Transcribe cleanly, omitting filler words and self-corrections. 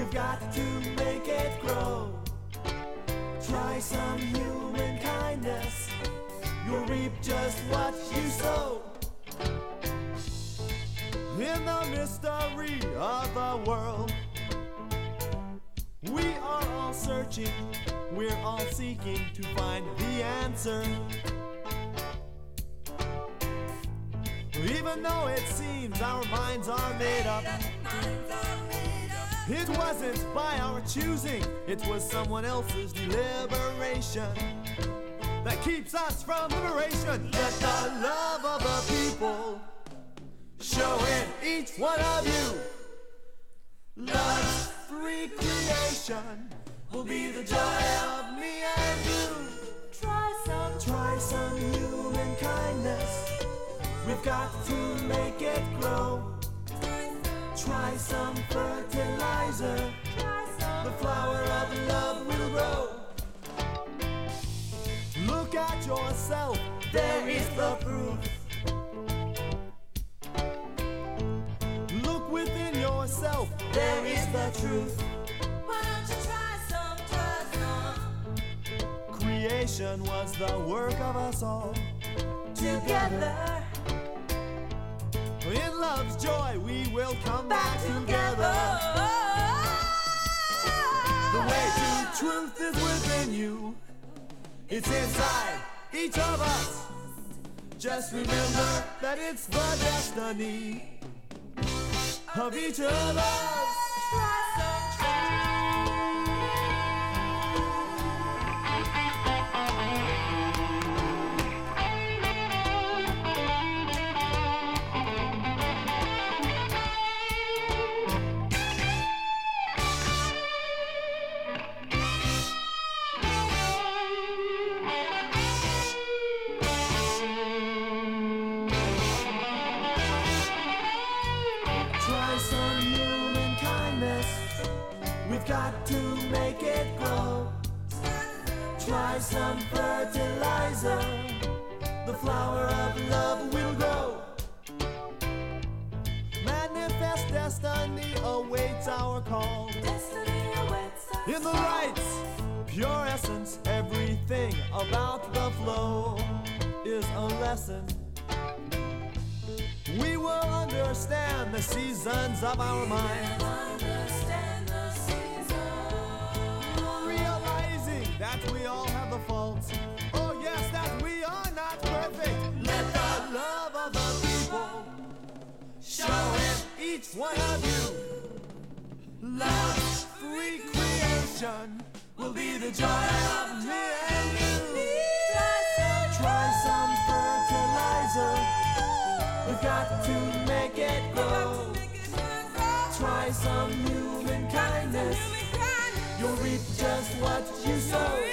We've got to make it grow. Try some human kindness. You'll reap just what you sow. In the mystery of the world, we are all searching, we're all seeking to find the answer. Even though it seems our minds are made up, it wasn't by our choosing, it was someone else's deliberation that keeps us from liberation. Let the love of the people show in each one of you. Love's free creation will be the joy of me and you. Try some human kindness. We've got to make it grow. Try some fertilizer. The flower of love will grow. Look at yourself, there is the proof. Look within yourself, there is the truth. Why don't you try some? Creation was the work of us all. Together. In love's joy we will come back together. The way to truth is within you. It's inside each of us. Just remember that it's the destiny of each of us. Got to make it grow. Try some fertilizer. The flower of love will grow. Manifest destiny awaits our call. Destiny awaits us. In the lights, pure essence, everything about the flow is a lesson. We will understand the seasons of our minds. That we all have the faults. Oh yes, that we are not perfect. Let the love of the people show in each one of you. Love's free creation will be the joy of me and you. Try some fertilizer. We've got to make it grow. Try some human kindness. You'll reap just what you sow.